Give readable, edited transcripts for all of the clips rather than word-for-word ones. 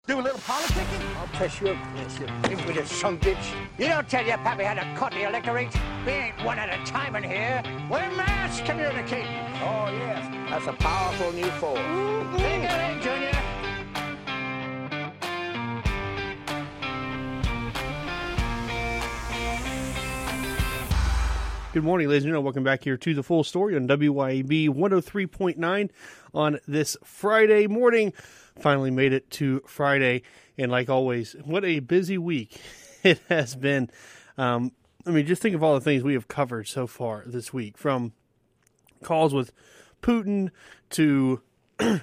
Do a little politicking? I'll press your place, you pig with a son bitch. You don't tell your pappy how to cut the electorate. We ain't one at a time in here. We're mass communicating. Oh, yes. That's a powerful new force. Take it in, Junior. Good morning, ladies and gentlemen. Welcome back here to The Full Story on WYAB 103.9 on this Friday morning. Finally made it to Friday, and like always, what a busy week it has been. Just think of all the things we have covered so far this week, from calls with Putin to the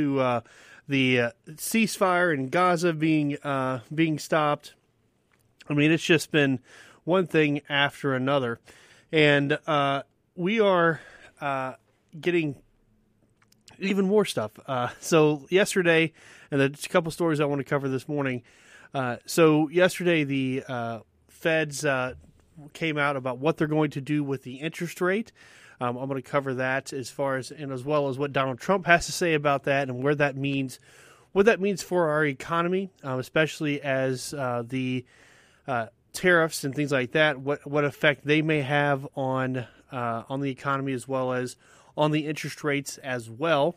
ceasefire in Gaza being stopped. I mean, it's just been one thing after another. And we are getting even more stuff. So yesterday, and there's a couple stories I want to cover this morning. So yesterday, the Feds came out about what they're going to do with the interest rate. I'm going to cover that as well as what Donald Trump has to say about that and what that means for our economy, especially as the tariffs and things like that, what effect they may have on the economy as well as on the interest rates as well.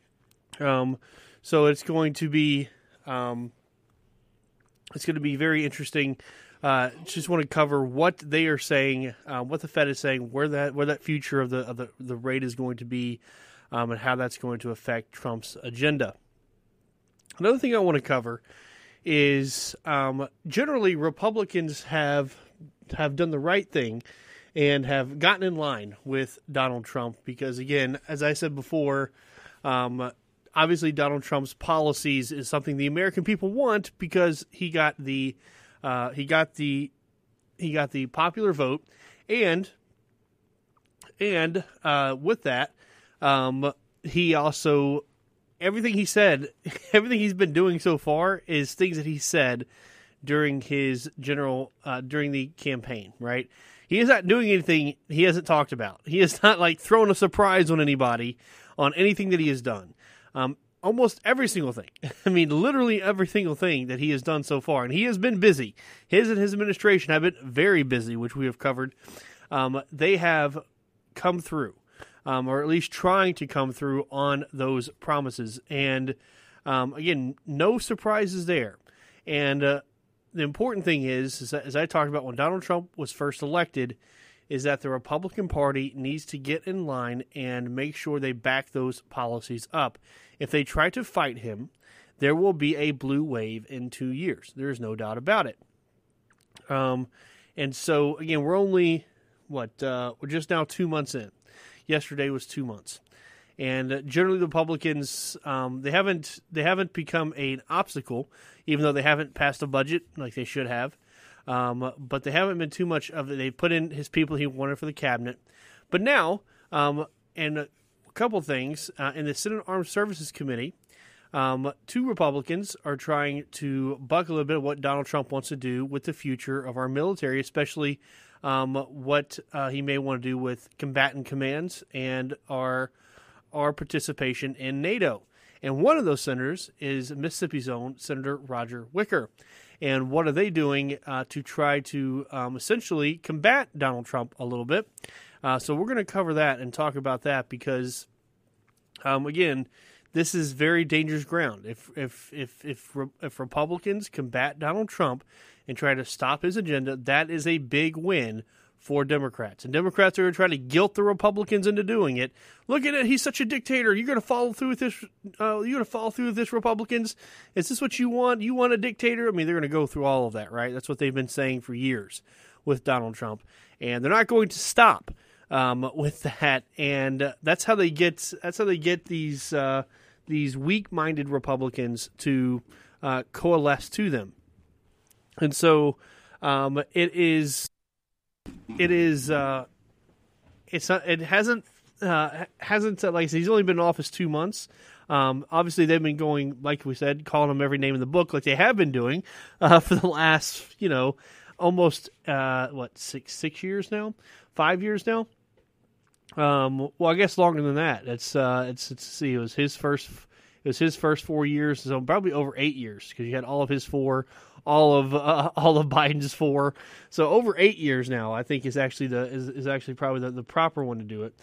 So it's going to be very interesting. Just want to cover what they are saying, what the Fed is saying, where that future of the rate is going to be, and how that's going to affect Trump's agenda. Another thing I want to cover is generally Republicans have done the right thing and have gotten in line with Donald Trump because, again, as I said before, obviously Donald Trump's policies is something the American people want because he got the popular vote, and with that, he also. Everything he said, everything he's been doing so far is things that he said during his during the campaign, right? He is not doing anything he hasn't talked about. He is not like throwing a surprise on anybody on anything that he has done. Almost every single thing. I mean, literally every single thing that he has done so far. And he has been busy. His and his administration have been very busy, which we have covered. They have come through. Or at least trying to come through on those promises. And, again, no surprises there. And the important thing is that, as I talked about when Donald Trump was first elected, is that the Republican Party needs to get in line and make sure they back those policies up. If they try to fight him, there will be a blue wave in 2 years. There's no doubt about it. And so, again, we're only, we're just now 2 months in. Yesterday was 2 months, and generally the Republicans they haven't become an obstacle, even though they haven't passed a budget like they should have. But they haven't been too much of it. They've put in his people he wanted for the cabinet, but now and a couple things in the Senate Armed Services Committee, 2 Republicans are trying to buck a little bit of what Donald Trump wants to do with the future of our military, especially. What he may want to do with combatant commands and our participation in NATO. And one of those senators is Mississippi's own Senator Roger Wicker. And what are they doing to try to essentially combat Donald Trump a little bit? So we're going to cover that and talk about that because, again, this is very dangerous ground. If Republicans combat Donald Trump and try to stop his agenda, that is a big win for Democrats. And Democrats are going to try to guilt the Republicans into doing it. Look at it, he's such a dictator. You're going to follow through with this. You're going to follow through with this, Republicans. Is this what you want? You want a dictator? I mean, they're going to go through all of that, right? That's what they've been saying for years with Donald Trump, and they're not going to stop with that. And that's how they get. That's how they get these weak-minded Republicans to coalesce to them. And so it hasn't like I said, he's only been in office 2 months. Obviously they've been going, like we said, calling him every name in the book, like they have been doing for the last, almost 6 years now, 5 years now. Well, I guess longer than that. Let's see. It was his first It was his first 4 years, so probably over 8 years because you had all of his 4, all of Biden's 4. So over 8 years now, I think is actually probably the proper one to do it.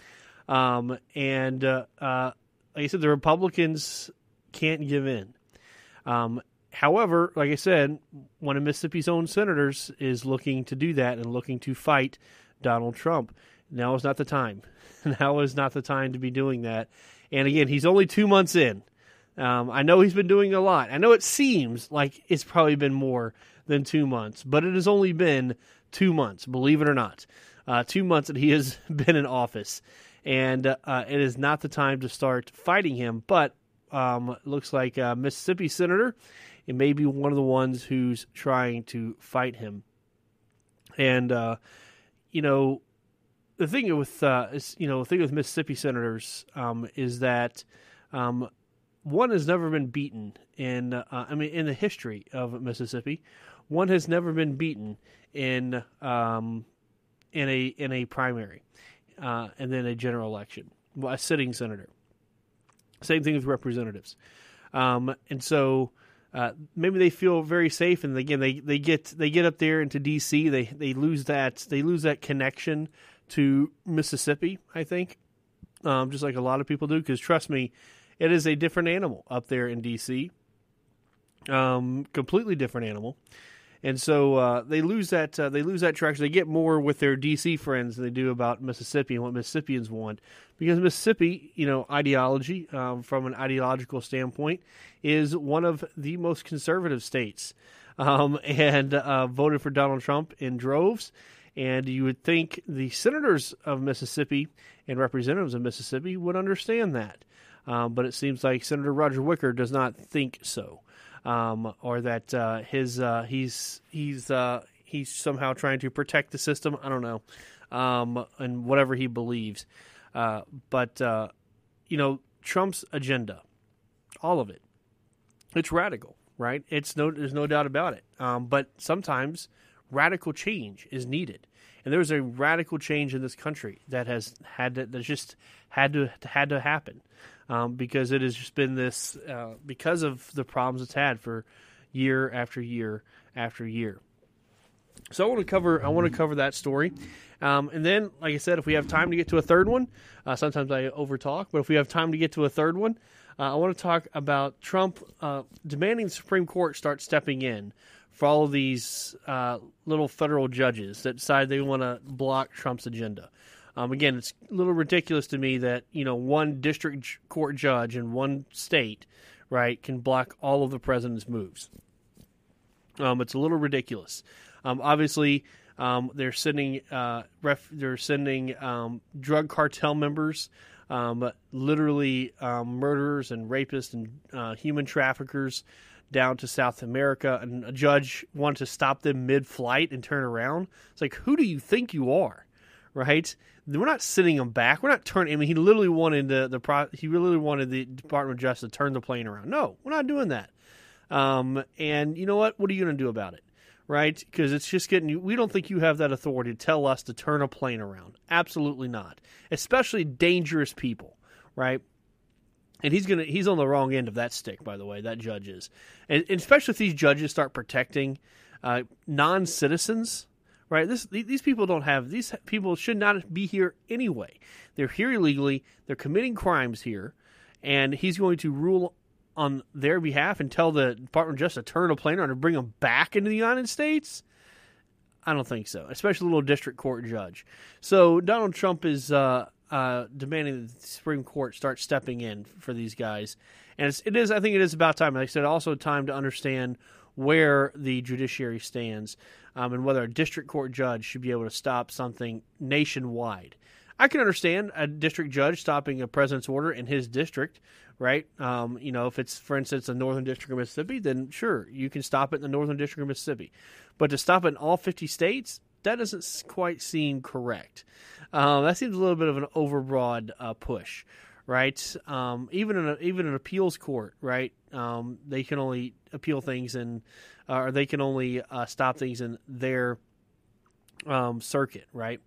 Like I said, the Republicans can't give in. However, like I said, one of Mississippi's own senators is looking to do that and looking to fight Donald Trump. Now is not the time. Now is not the time to be doing that. And again, he's only 2 months in. I know he's been doing a lot. I know it seems like it's probably been more than 2 months, but it has only been 2 months, believe it or not. 2 months that he has been in office. And it is not the time to start fighting him, but it looks like Mississippi Senator, it may be one of the ones who's trying to fight him. And, the thing with Mississippi senators is that one has never been beaten in the history of Mississippi. One has never been beaten in a primary and then a general election. Well, a sitting senator. Same thing with representatives. And so maybe they feel very safe, and again they get up there into D.C. They lose that connection to Mississippi, I think, just like a lot of people do. Because trust me, it is a different animal up there in D.C. Completely different animal, and so they lose that traction. They get more with their D.C. friends than they do about Mississippi and what Mississippians want. Because Mississippi, ideology, from an ideological standpoint, is one of the most conservative states, and voted for Donald Trump in droves. And you would think the senators of Mississippi and representatives of Mississippi would understand that. But it seems like Senator Roger Wicker does not think so, or that he's somehow trying to protect the system. I don't know, and whatever he believes. But Trump's agenda, all of it, it's radical, right? There's no doubt about it. But sometimes radical change is needed, and there's a radical change in this country that had to happen, because it has just been this, because of the problems it's had for year after year after year. So I want to cover that story. And then, like I said, if we have time to get to a third one, sometimes I overtalk, but if we have time to get to a third one, I want to talk about Trump demanding the Supreme Court start stepping in for all of these little federal judges that decide they want to block Trump's agenda. Again, it's a little ridiculous to me that one district court judge in one state, right, can block all of the president's moves. It's a little ridiculous. Obviously, they're sending drug cartel members, literally murderers and rapists and human traffickers down to South America, and a judge wanted to stop them mid-flight and turn around. It's like, who do you think you are, right? We're not sending them back. We're not turning. I mean, he literally wanted the Department of Justice to turn the plane around. No, we're not doing that. And you know what? What are you going to do about it? Right? Because it's just we don't think you have that authority to tell us to turn a plane around. Absolutely not. Especially dangerous people, right? And he's on the wrong end of that stick, by the way, that judge is. And especially if these judges start protecting non-citizens, right? These people should not be here anyway. They're here illegally. They're committing crimes here. And he's going to rule on their behalf and tell the Department of Justice to turn a plane around and bring them back into the United States? I don't think so, especially a little district court judge. So Donald Trump is demanding that the Supreme Court start stepping in for these guys. And I think it is about time. Like I said, also time to understand where the judiciary stands, and whether a district court judge should be able to stop something nationwide. I can understand a district judge stopping a president's order in his district, right? If it's, for instance, the Northern District of Mississippi, then sure, you can stop it in the Northern District of Mississippi. But to stop it in all 50 states, that doesn't quite seem correct. That seems a little bit of an overbroad push, right? Even an appeals court, right? They can only appeal things or they can only stop things in their circuit, right?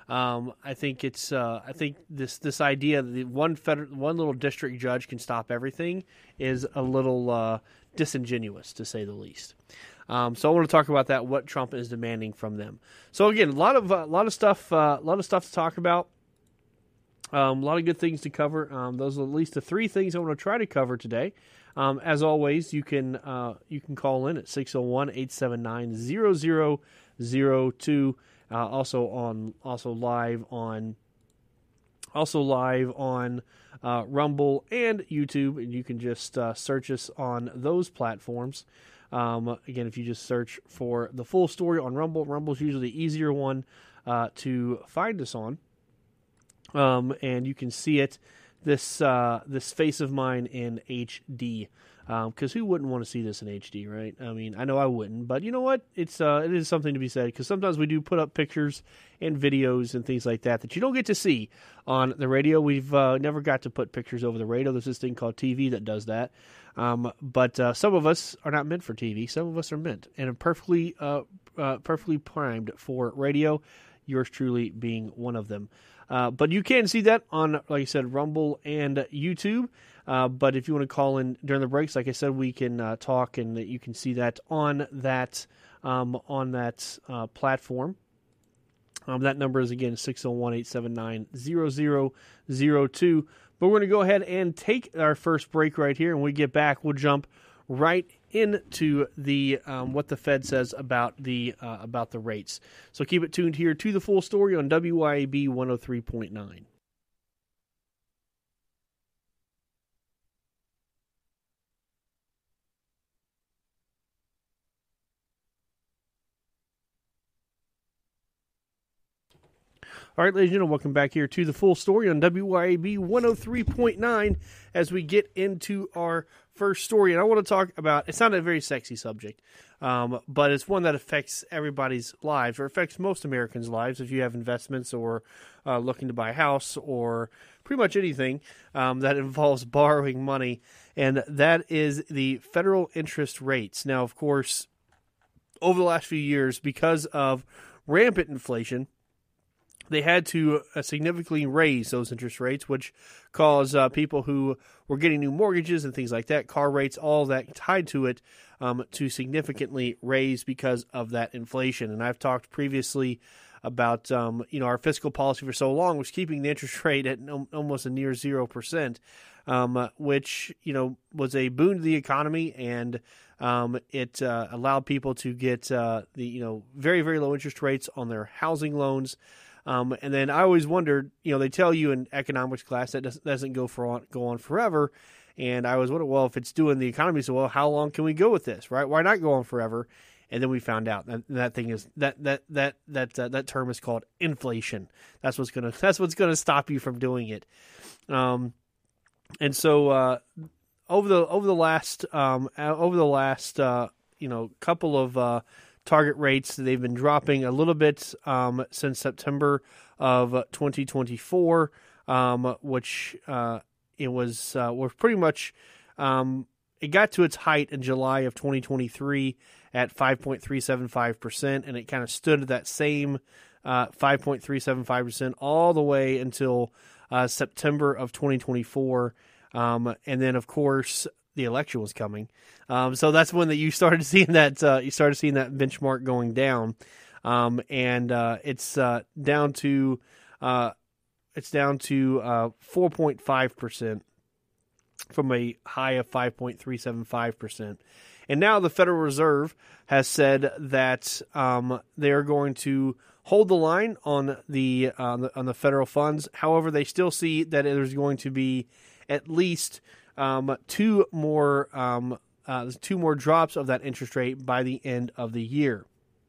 I think it's I think this idea that one little district judge can stop everything is a little disingenuous, to say the least. So I want to talk about that, what Trump is demanding from them. So again, a lot of stuff to talk about. A lot of good things to cover. Those are at least the three things I want to try to cover today. As always, you can call in at 601-879-0002. Also live on Rumble and YouTube, and you can just search us on those platforms. Again, if you just search for The Full Story on Rumble, Rumble's usually the easier one to find us on. And you can see it, this face of mine in HD, because who wouldn't want to see this in HD, right? I mean, I know I wouldn't, but you know what? It is something to be said, because sometimes we do put up pictures and videos and things like that you don't get to see on the radio. We've never got to put pictures over the radio. There's this thing called TV that does that. But some of us are not meant for TV. Some of us are meant and are perfectly primed for radio. Yours truly being one of them. But you can see that on, like I said, Rumble and YouTube. But if you want to call in during the breaks, like I said, we can talk, and you can see that on that platform. That number is, again, 601-879-0002. But we're going to go ahead and take our first break right here. And when we get back, we'll jump right into the what the Fed says about the rates. So keep it tuned here to The Full Story on WYAB 103.9. All right, ladies and gentlemen, welcome back here to The Full Story on WYAB 103.9 as we get into our first story. And I want to talk about, it's not a very sexy subject, but it's one that affects everybody's lives, or affects most Americans' lives if you have investments or looking to buy a house or pretty much anything that involves borrowing money, and that is the federal interest rates. Now, of course, over the last few years, because of rampant inflation, they had to significantly raise those interest rates, which caused people who were getting new mortgages and things like that, car rates, all that tied to it, to significantly raise because of that inflation. And I've talked previously about our fiscal policy for so long was keeping the interest rate at almost a near 0%, which was a boon to the economy, and it allowed people to get the very, very low interest rates on their housing loans. And then I always wondered, they tell you in economics class that doesn't go on forever. And I always wondered, well, if it's doing the economy so well, how long can we go with this, right? Why not go on forever? And then we found out that thing is that term is called inflation. That's what's gonna stop you from doing it. And so over the last couple of target rates, they've been dropping a little bit since September of 2024, which it was pretty much it got to its height in July of 2023 at 5.375%, and it kind of stood at that same 5.375% all the way until September of 2024, and then of course the election was coming, so that's when you started seeing that benchmark going down, and it's down to 4.5% from a high of 5.375%. And now the Federal Reserve has said that they are going to hold the line on the federal funds. However, they still see that there's going to be at least two more drops of that interest rate by the end of the year.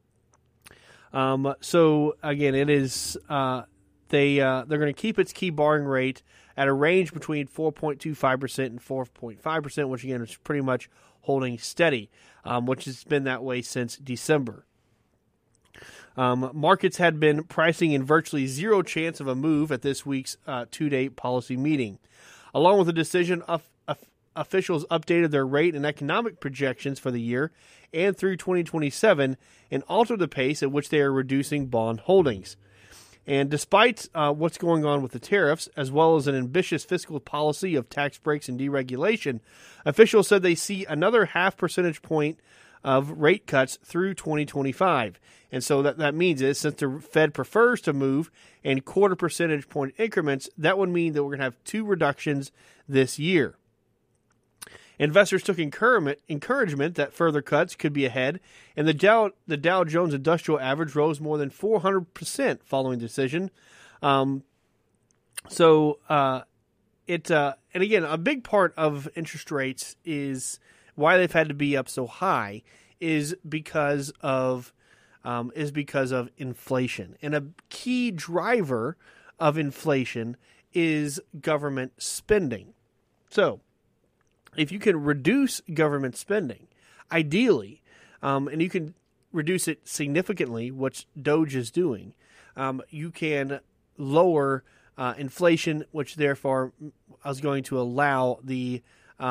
So again, it is they're going to keep its key borrowing rate at a range between 4.25% and 4.5%, which again is pretty much holding steady, which has been that way since December. Markets had been pricing in virtually zero chance of a move at this week's two-day policy meeting. Along with the decision, officials updated their rate and economic projections for the year and through 2027 and altered the pace at which they are reducing bond holdings. And despite what's going on with the tariffs, as well as an ambitious fiscal policy of tax breaks and deregulation, officials said they see another 0.5 percentage point of rate cuts through 2025. And so that means is since the Fed prefers to move in 0.25 percentage point increments, that would mean that we're going to have 2 reductions this year. Investors took encouragement that further cuts could be ahead, and the Dow Jones Industrial Average rose more than 400% following the decision. And again, a big part of interest rates is why they've had to be up so high is because of inflation, and a key driver of inflation is government spending. So, if you can reduce government spending, ideally, and you can reduce it significantly, which Doge is doing, you can lower inflation, which therefore is going to allow the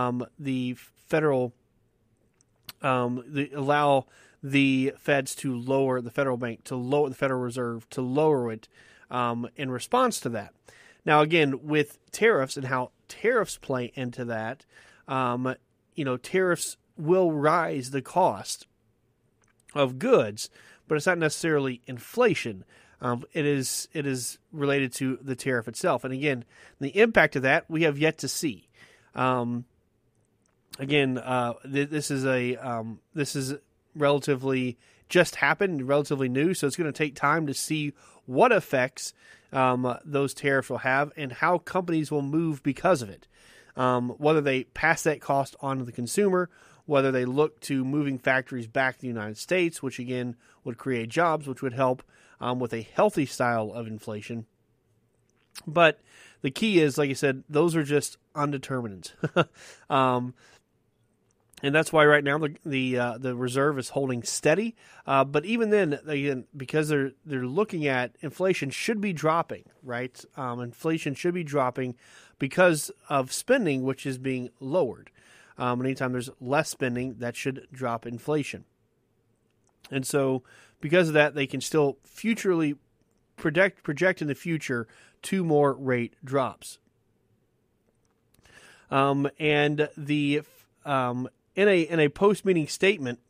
Feds to lower the federal bank, to lower the Federal Reserve, to lower it in response to that. Now, again, with tariffs and how tariffs play into that, tariffs will rise the cost of goods, but it's not necessarily inflation. It is related to the tariff itself. And again, the impact of that we have yet to see. This is relatively just happened, relatively new, so it's going to take time to see what effects those tariffs will have and how companies will move because of it. Whether they pass that cost on to the consumer, whether they look to moving factories back to the United States, which again would create jobs, which would help with a healthy style of inflation. But the key is, like I said, those are just undetermined. And that's why right now the reserve is holding steady. But even then, again, because they're looking at inflation should be dropping, right? Inflation should be dropping because of spending, which is being lowered. Anytime there's less spending, that should drop inflation. And so because of that, they can still futurely project in the future 2 more rate drops. In a post-meeting statement,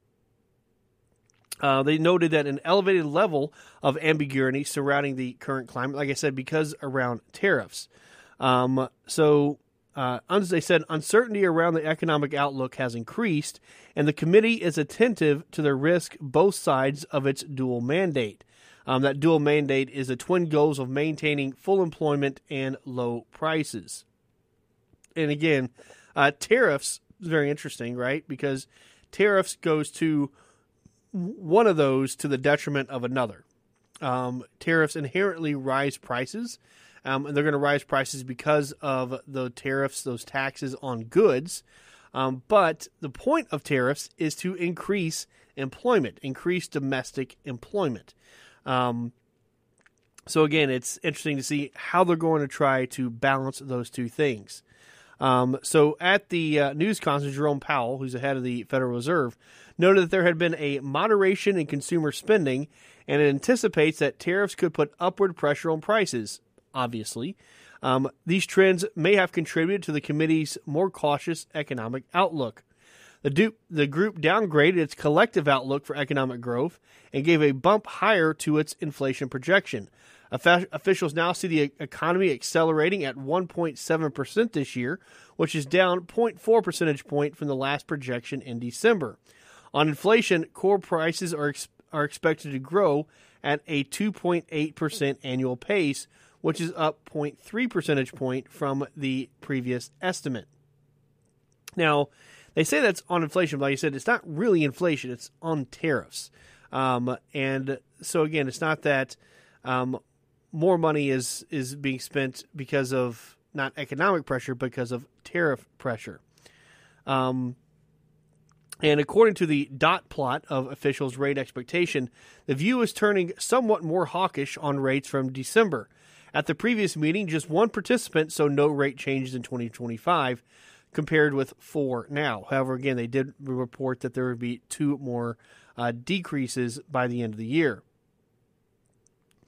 they noted that an elevated level of ambiguity surrounding the current climate, like I said, because around tariffs. They said uncertainty around the economic outlook has increased, and the committee is attentive to the risk both sides of its dual mandate. That dual mandate is the twin goals of maintaining full employment and low prices. And again, tariffs is very interesting, right? Because tariffs goes to one of those to the detriment of another. Tariffs inherently rise prices, and they're going to rise prices because of the tariffs, those taxes on goods. But the point of tariffs is to increase employment, increase domestic employment. So again, it's interesting to see how they're going to try to balance those two things. So at the news conference, Jerome Powell, who's the head of the Federal Reserve, noted that there had been a moderation in consumer spending, and it anticipates that tariffs could put upward pressure on prices, obviously. These trends may have contributed to the committee's more cautious economic outlook. The group downgraded its collective outlook for economic growth and gave a bump higher to its inflation projection. Officials now see the economy accelerating at 1.7% this year, which is down 0.4 percentage point from the last projection in December. On inflation, core prices are expected to grow at a 2.8% annual pace, which is up 0.3 percentage point from the previous estimate. Now, they say that's on inflation, but like I said, it's not really inflation, it's on tariffs. And so again, it's not that more money is being spent because of not economic pressure, because of tariff pressure. And according to the dot plot of officials' rate expectation, the view is turning somewhat more hawkish on rates from December. At the previous meeting, just one participant saw no rate changes in 2025, compared with 4 now. However, again, they did report that there would be 2 more decreases by the end of the year.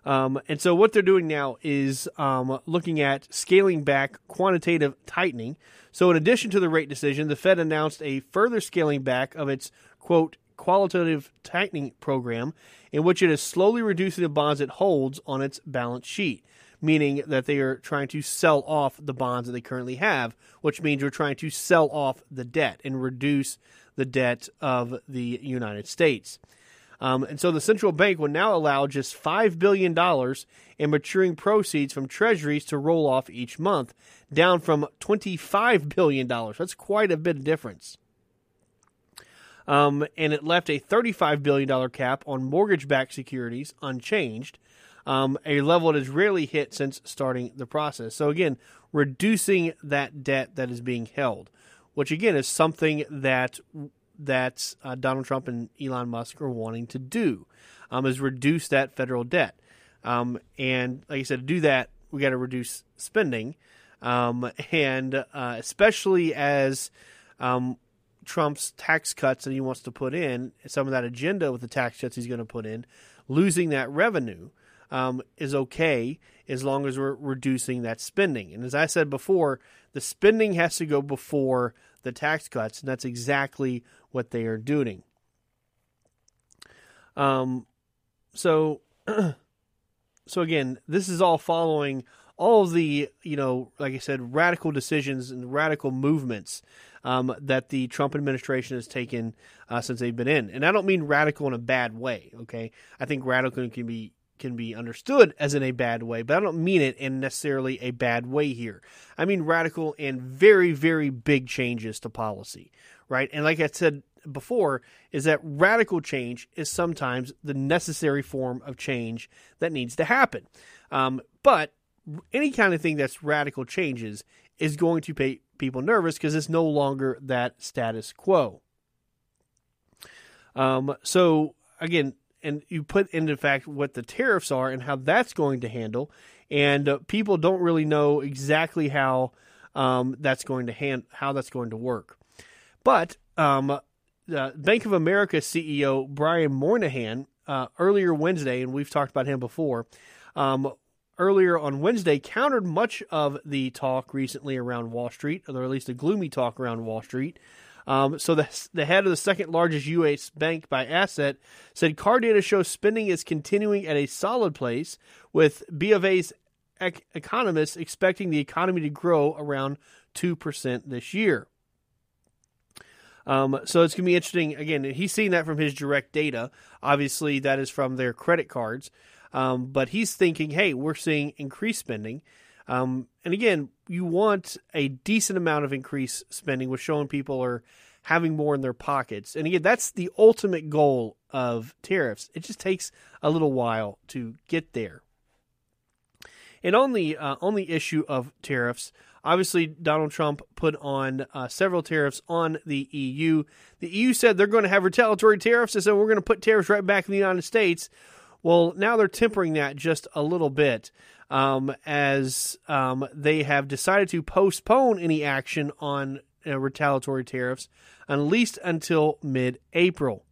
And so what they're doing now is looking at scaling back quantitative tightening. So in addition to the rate decision, the Fed announced a further scaling back of its, quote, qualitative tightening program, in which it is slowly reducing the bonds it holds on its balance sheet, meaning that they are trying to sell off the bonds that they currently have, which means we're trying to sell off the debt and reduce the debt of the United States. And so the central bank will now allow just $5 billion in maturing proceeds from treasuries to roll off each month, down from $25 billion. That's quite a bit of difference. And it left a $35 billion cap on mortgage-backed securities unchanged, a level that has rarely hit since starting the process. So again, reducing that debt that is being held, which again is something that Donald Trump and Elon Musk are wanting to do, is reduce that federal debt. And like I said, to do that, we got to reduce spending, and especially as Trump's tax cuts that he wants to put in, some of that agenda with the tax cuts he's going to put in, losing that revenue is okay as long as we're reducing that spending. And as I said before, the spending has to go before the tax cuts, and that's exactly what they are doing. So again, this is all following all of the, like I said, radical decisions and radical movements that the Trump administration has taken since they've been in. And I don't mean radical in a bad way, okay? I think radical can be understood as in a bad way, but I don't mean it in necessarily a bad way here. I mean radical and very, very big changes to policy, right? And like I said before, is that radical change is sometimes the necessary form of change that needs to happen. But any kind of thing that's radical changes is going to make people nervous because it's no longer that status quo. So again, and you put into fact what the tariffs are and how that's going to handle, and people don't really know exactly how that's going to work. But Bank of America CEO Brian Moynihan earlier Wednesday, and we've talked about him before, earlier on Wednesday countered much of the talk recently around Wall Street, or at least the gloomy talk around Wall Street. So the head of the second largest U.S. bank by asset said car data shows spending is continuing at a solid place, with B of A's economists expecting the economy to grow around 2% this year. So it's going to be interesting. Again, he's seen that from his direct data. Obviously, that is from their credit cards. But he's thinking, hey, we're seeing increased spending. And again, you want a decent amount of increased spending, with showing people are having more in their pockets. And again, that's the ultimate goal of tariffs. It just takes a little while to get there. And on the issue of tariffs, obviously Donald Trump put on several tariffs on the EU. The EU said they're going to have retaliatory tariffs, and so we're going to put tariffs right back in the United States. Well, now they're tempering that just a little bit, as they have decided to postpone any action on retaliatory tariffs at least until mid-April.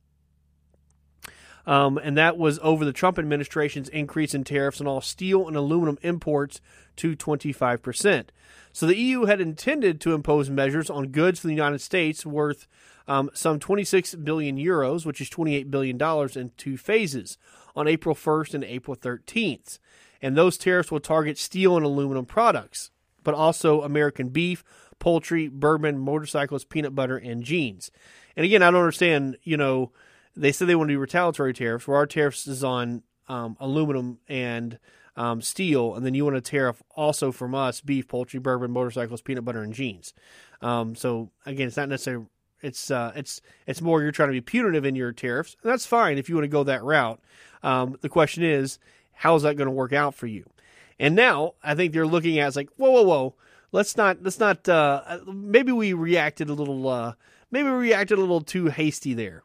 And that was over the Trump administration's increase in tariffs on all steel and aluminum imports to 25%. So the EU had intended to impose measures on goods from the United States worth some 26 billion euros, which is $28 billion, in two phases, on April 1st and April 13th. And those tariffs will target steel and aluminum products, but also American beef, poultry, bourbon, motorcycles, peanut butter, and jeans. And again, I don't understand, they said they want to do retaliatory tariffs, where our tariffs is on aluminum and steel, and then you want a tariff also from us, beef, poultry, bourbon, motorcycles, peanut butter, and jeans. So again, it's not necessarily, it's more you're trying to be punitive in your tariffs, and that's fine if you want to go that route. The question is, how is that going to work out for you? And now I think they're looking at, it's like, whoa. Let's not, maybe we reacted a little too hasty there.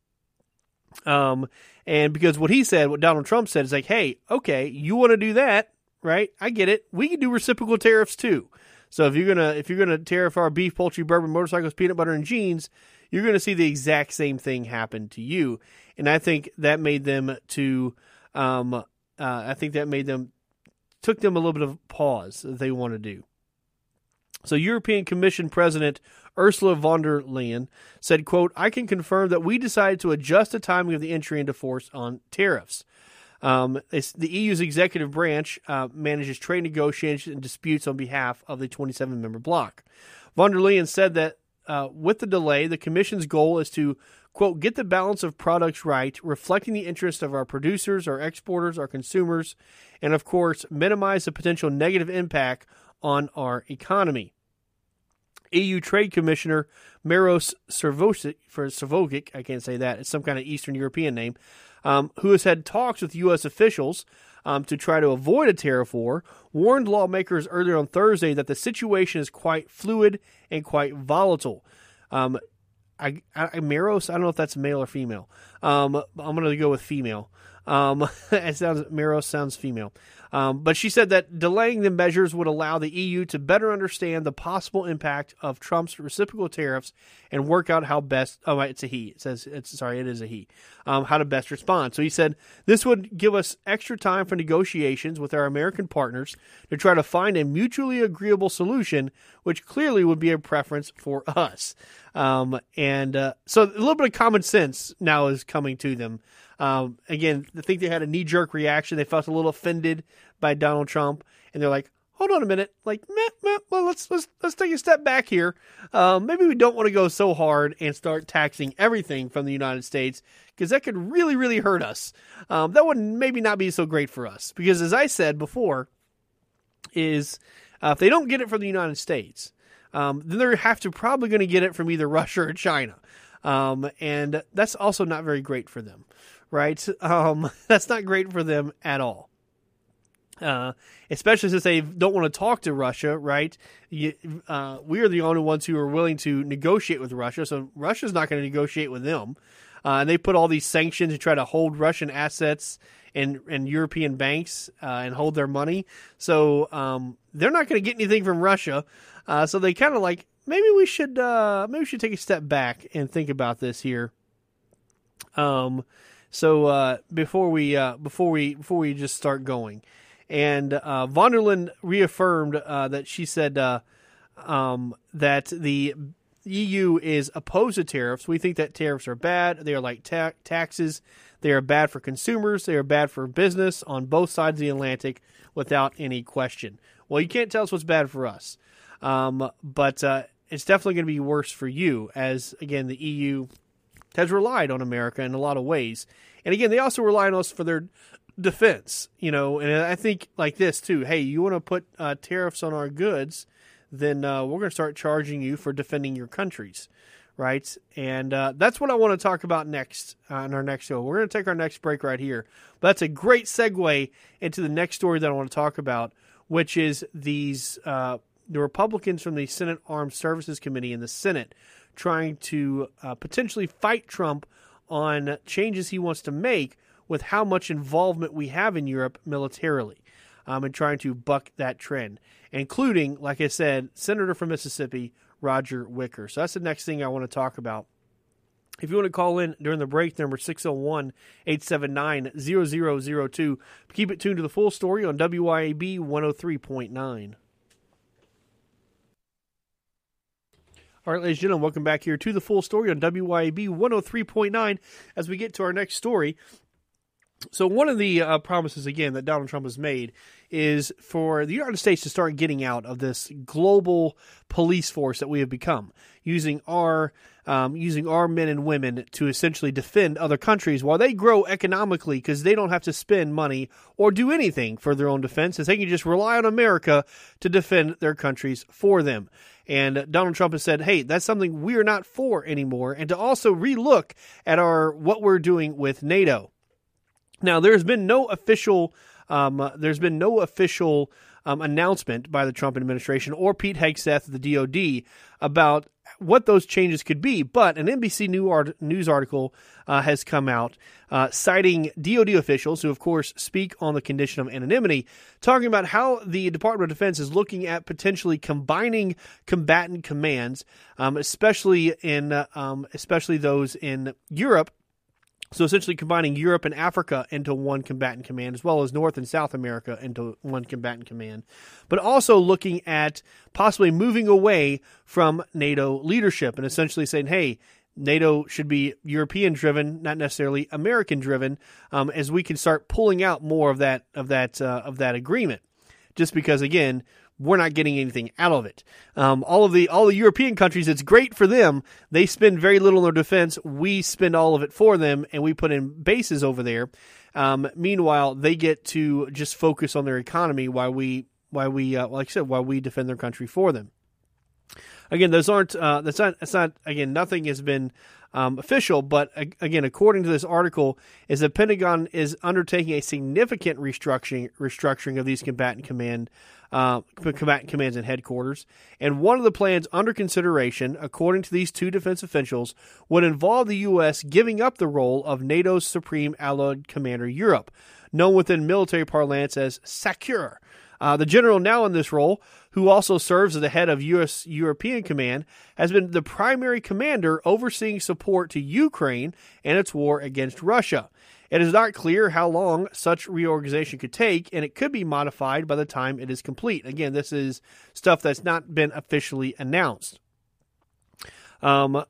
And because what Donald Trump said is like, hey, okay, you want to do that, right? I get it. We can do reciprocal tariffs too. So if you're gonna tariff our beef, poultry, bourbon, motorcycles, peanut butter, and jeans, you're gonna see the exact same thing happen to you. And I think that made them to I think that took them a little bit of pause that they want to do. So European Commission President Ursula von der Leyen said, quote, "I can confirm that we decided to adjust the timing of the entry into force on tariffs." The EU's executive branch manages trade negotiations and disputes on behalf of the 27-member bloc. Von der Leyen said that with the delay, the Commission's goal is to, quote, "get the balance of products right, reflecting the interests of our producers, our exporters, our consumers, and, of course, minimize the potential negative impact on our economy." EU Trade Commissioner Maros Sefcovic, I can't say that, it's some kind of Eastern European name, who has had talks with U.S. officials to try to avoid a tariff war, warned lawmakers earlier on Thursday that the situation is quite fluid and quite volatile. Maros, I don't know if that's male or female. I'm going to go with female. Maros sounds female. But she said that delaying the measures would allow the EU to better understand the possible impact of Trump's reciprocal tariffs and work out how best. Oh, it's a he. It is a he. How to best respond. So he said this would give us extra time for negotiations with our American partners to try to find a mutually agreeable solution, which clearly would be a preference for us. So a little bit of common sense now is coming to them. Again, I think they had a knee-jerk reaction. They felt a little offended by Donald Trump, and they're like, "Hold on a minute, like, well, let's take a step back here. Maybe we don't want to go so hard and start taxing everything from the United States because that could really, really hurt us. That would maybe not be so great for us because, as I said before, if they don't get it from the United States, then they're probably going to get it from either Russia or China, and that's also not very great for them." Right? That's not great for them at all. Especially since they don't want to talk to Russia, right? We are the only ones who are willing to negotiate with Russia, so Russia's not going to negotiate with them. And they put all these sanctions to try to hold Russian assets and European banks and hold their money. So they're not going to get anything from Russia. So they kind of like, maybe we should take a step back and think about this here. So before we just start going, and von der Leyen reaffirmed that she said that the EU is opposed to tariffs. We think that tariffs are bad. They are like taxes. They are bad for consumers. They are bad for business on both sides of the Atlantic, without any question. Well, you can't tell us what's bad for us, but it's definitely going to be worse for you, as again the EU has relied on America in a lot of ways. And again, they also rely on us for their defense, and I think like this too. Hey, you want to put tariffs on our goods, then we're going to start charging you for defending your countries, right? And that's what I want to talk about next on our next show. We're going to take our next break right here. But that's a great segue into the next story that I want to talk about, which is the Republicans from the Senate Armed Services Committee in the Senate trying to potentially fight Trump on changes he wants to make with how much involvement we have in Europe militarily, and trying to buck that trend, including, like I said, Senator from Mississippi, Roger Wicker. So that's the next thing I want to talk about. If you want to call in during the break, number 601-879-0002. Keep it tuned to the full story on WYAB 103.9. All right, ladies and gentlemen, welcome back here to the full story on WYAB 103.9 as we get to our next story. So one of the promises, again, that Donald Trump has made is for the United States to start getting out of this global police force that we have become, using our men and women to essentially defend other countries while they grow economically, because they don't have to spend money or do anything for their own defense, as they can just rely on America to defend their countries for them. And Donald Trump has said, hey, that's something we're not for anymore, and to also relook at what we're doing with NATO. Now, there's been no official announcement by the Trump administration or Pete Hegseth of the DOD about what those changes could be. But an NBC News article has come out citing DOD officials who, of course, speak on the condition of anonymity, talking about how the Department of Defense is looking at potentially combining combatant commands, especially those in Europe, So essentially combining Europe and Africa into one combatant command, as well as North and South America into one combatant command, but also looking at possibly moving away from NATO leadership and essentially saying, hey, NATO should be European-driven, not necessarily American-driven, as we can start pulling out more of that agreement. Just because, again, we're not getting anything out of it. All the European countries, it's great for them. They spend very little on their defense. We spend all of it for them, and we put in bases over there. Meanwhile, they get to just focus on their economy while we defend their country for them. Again, those aren't. That's not. Again, nothing has been official, but again, according to this article, is the Pentagon is undertaking a significant restructuring of these combatant commands and headquarters. And one of the plans under consideration, according to these two defense officials, would involve the U.S. giving up the role of NATO's Supreme Allied Commander Europe, known within military parlance as SACEUR. The general now in this role, who also serves as the head of U.S. European Command, has been the primary commander overseeing support to Ukraine and its war against Russia. It is not clear how long such reorganization could take, and it could be modified by the time it is complete. Again, this is stuff that's not been officially announced. Like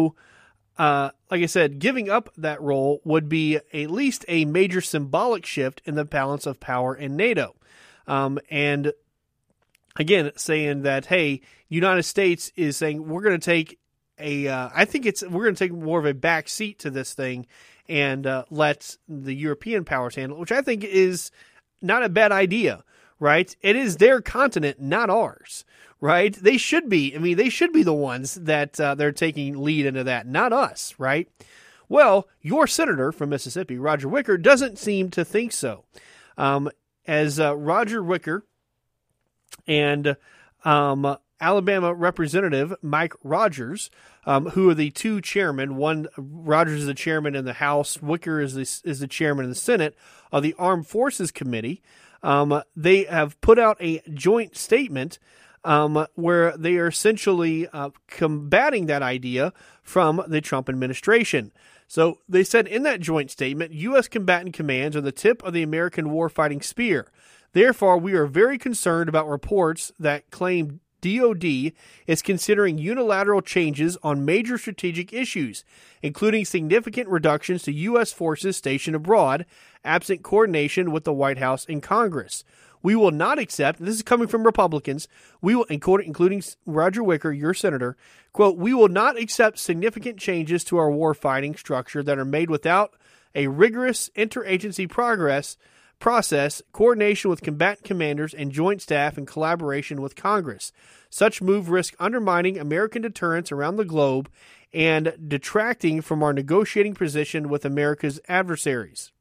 I said, giving up that role would be at least a major symbolic shift in the balance of power in NATO. And again, saying that, hey, United States is saying we're going to take we're going to take more of a back seat to this thing and let the European powers handle it, which I think is not a bad idea, right? It is their continent, not ours, right? They should be. I mean, they should be the ones that they're taking lead into that, not us, right? Well, your senator from Mississippi, Roger Wicker, doesn't seem to think so. As Roger Wicker and Alabama Representative Mike Rogers, who are the two chairmen. One, Rogers is the chairman in the House. Wicker is the chairman in the Senate of the Armed Forces Committee. They have put out a joint statement where they are essentially combating that idea from the Trump administration. So they said in that joint statement, U.S. combatant commands are the tip of the American warfighting spear. Therefore, we are very concerned about reports that claim DoD is considering unilateral changes on major strategic issues, including significant reductions to U.S. forces stationed abroad, absent coordination with the White House and Congress. We will not accept, this is coming from Republicans, including Roger Wicker, your senator, quote, we will not accept significant changes to our warfighting structure that are made without a rigorous interagency process, coordination with combatant commanders and joint staff, and collaboration with Congress. Such move risk undermining American deterrence around the globe and detracting from our negotiating position with America's adversaries.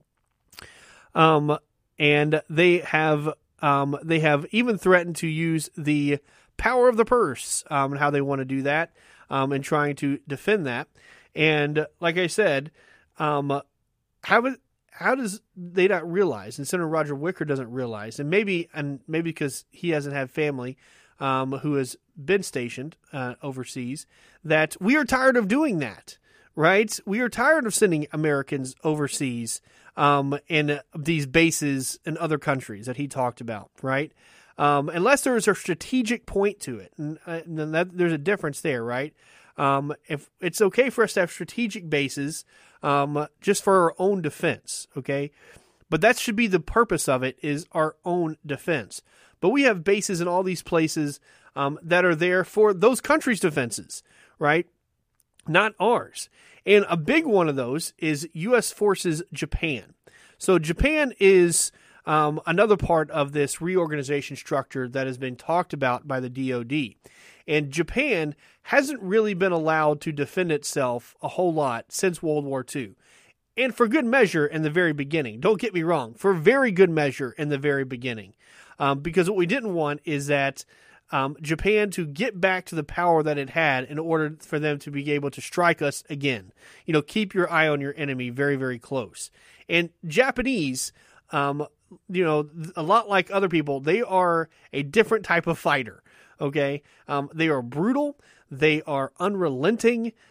And they have even threatened to use the power of the purse and how they want to do that and trying to defend that. And like I said, how does they not realize? And Senator Roger Wicker doesn't realize, and maybe because he hasn't had family who has been stationed overseas, that we are tired of doing that. Right? We are tired of sending Americans overseas in these bases in other countries that he talked about, right? Unless there is a strategic point to it, and there's a difference there, right? If it's okay for us to have strategic bases just for our own defense, okay? But that should be the purpose of it, is our own defense. But we have bases in all these places that are there for those countries' defenses, right? Not ours. And a big one of those is U.S. Forces Japan. So Japan is another part of this reorganization structure that has been talked about by the DoD. And Japan hasn't really been allowed to defend itself a whole lot since World War II. And for good measure in the very beginning. Don't get me wrong. For very good measure in the very beginning. Because what we didn't want is that Japan to get back to the power that it had in order for them to be able to strike us again. You know, keep your eye on your enemy very, very close. And Japanese, a lot like other people, they are a different type of fighter, okay? They are brutal. They are unrelenting.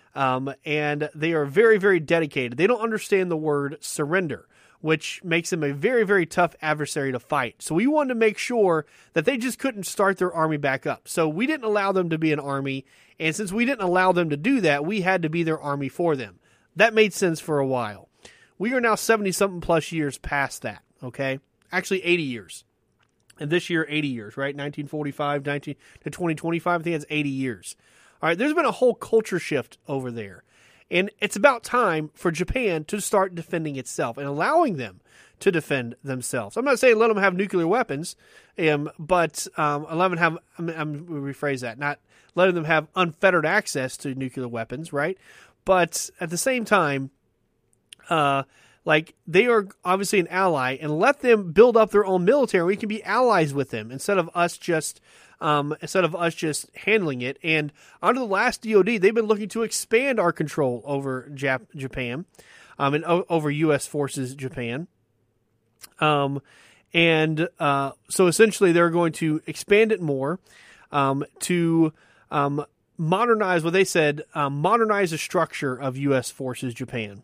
and they are very, very dedicated. They don't understand the word surrender, which makes them a very, very tough adversary to fight. So we wanted to make sure that they just couldn't start their army back up. So we didn't allow them to be an army, and since we didn't allow them to do that, we had to be their army for them. That made sense for a while. We are now 70-something plus years past that, okay? Actually, 80 years. And this year, 80 years, right? 1945 to 2025, I think that's 80 years. All right, there's been a whole culture shift over there. And it's about time for Japan to start defending itself and allowing them to defend themselves. I'm not saying let them have nuclear weapons, but let them have, I'm rephrase that, not letting them have unfettered access to nuclear weapons, right? But at the same time, like they are obviously an ally, and let them build up their own military. We can be allies with them instead of us just handling it. And under the last DOD, they've been looking to expand our control over Japan, and over U.S. forces Japan. So essentially, they're going to expand it more to modernize what they said, modernize the structure of U.S. forces Japan.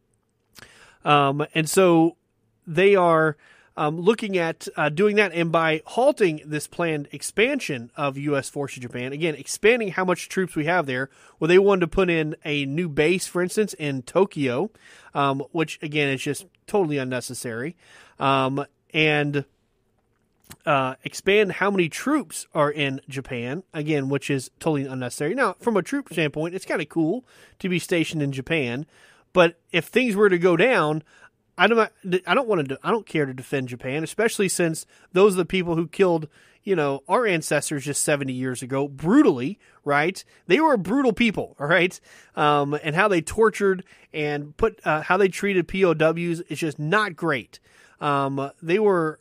And so they are looking at doing that, and by halting this planned expansion of U.S. forces Japan, again, expanding how much troops we have there, well, they wanted to put in a new base, for instance, in Tokyo, which, again, is just totally unnecessary, and expand how many troops are in Japan, again, which is totally unnecessary. Now, from a troop standpoint, it's kind of cool to be stationed in Japan, but if things were to go down, I don't care to defend Japan, especially since those are the people who killed, our ancestors just 70 years ago, brutally, right? They were brutal people, all right? And how they tortured and how they treated POWs is just not great. They were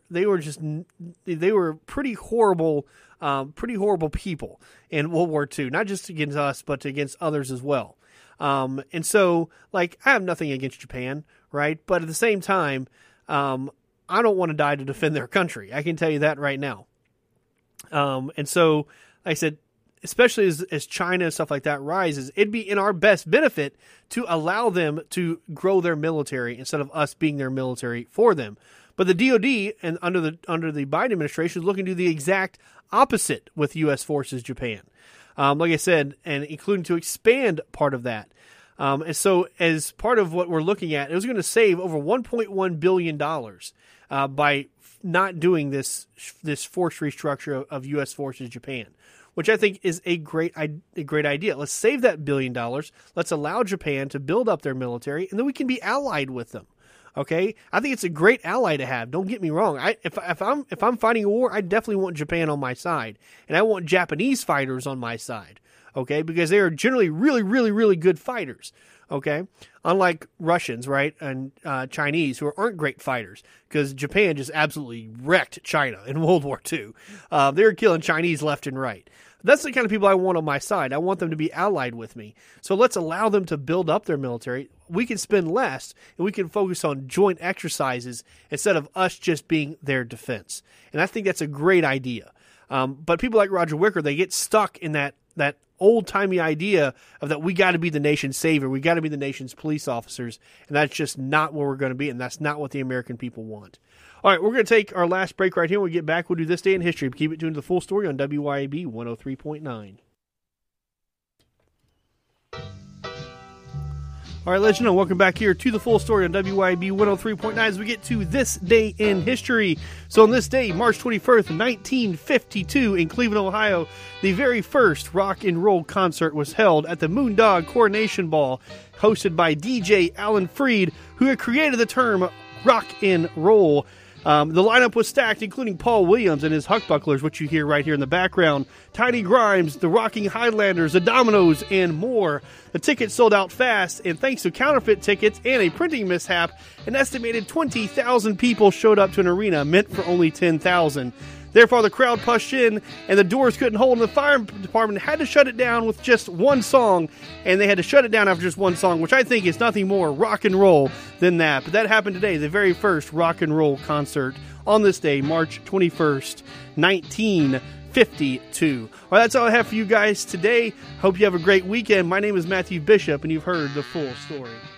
pretty horrible people in World War II, not just against us, but against others as well. And so, I have nothing against Japan, right? But at the same time, I don't want to die to defend their country. I can tell you that right now. And so, like I said, especially as China and stuff like that rises, it'd be in our best benefit to allow them to grow their military instead of us being their military for them. But the DOD and under the Biden administration is looking to do the exact opposite with U.S. forces Japan. Like I said, and including to expand part of that. And so as part of what we're looking at, it was going to save over $1.1 billion by not doing this force restructure of U.S. forces Japan, which I think is a great idea. Let's save that $1 billion. Let's allow Japan to build up their military, and then we can be allied with them. Okay, I think it's a great ally to have. Don't get me wrong. If I'm fighting a war, I definitely want Japan on my side, and I want Japanese fighters on my side. Okay, because they are generally really, really, really good fighters. Okay, unlike Russians, right, and Chinese, who aren't great fighters, because Japan just absolutely wrecked China in World War II. They were killing Chinese left and right. That's the kind of people I want on my side. I want them to be allied with me. So let's allow them to build up their military. We can spend less, and we can focus on joint exercises instead of us just being their defense. And I think that's a great idea. But people like Roger Wicker, they get stuck in that old-timey idea of that we got to be the nation's savior. We got to be the nation's police officers. And that's just not where we're going to be, and that's not what the American people want. All right, we're going to take our last break right here. When we get back, we'll do This Day in History. Keep it tuned to The Full Story on WYAB 103.9. All right, ladies and gentlemen, welcome back here to The Full Story on WYAB 103.9 as we get to This Day in History. So on this day, March 21st, 1952, in Cleveland, Ohio, the very first rock and roll concert was held at the Moondog Coronation Ball, hosted by DJ Alan Freed, who had created the term rock and roll. The lineup was stacked, including Paul Williams and his Huckbucklers, which you hear right here in the background, Tiny Grimes, the Rocking Highlanders, the Dominoes, and more. The tickets sold out fast, and thanks to counterfeit tickets and a printing mishap, an estimated 20,000 people showed up to an arena meant for only 10,000. Therefore, the crowd pushed in, and the doors couldn't hold, and the fire department had to shut it down with just one song, and they had to shut it down after just one song, which I think is nothing more rock and roll than that. But that happened today, the very first rock and roll concert on this day, March 21st, 1952. 52. Well, that's all I have for you guys today. Hope you have a great weekend. My name is Matthew Bishop, and you've heard the full story.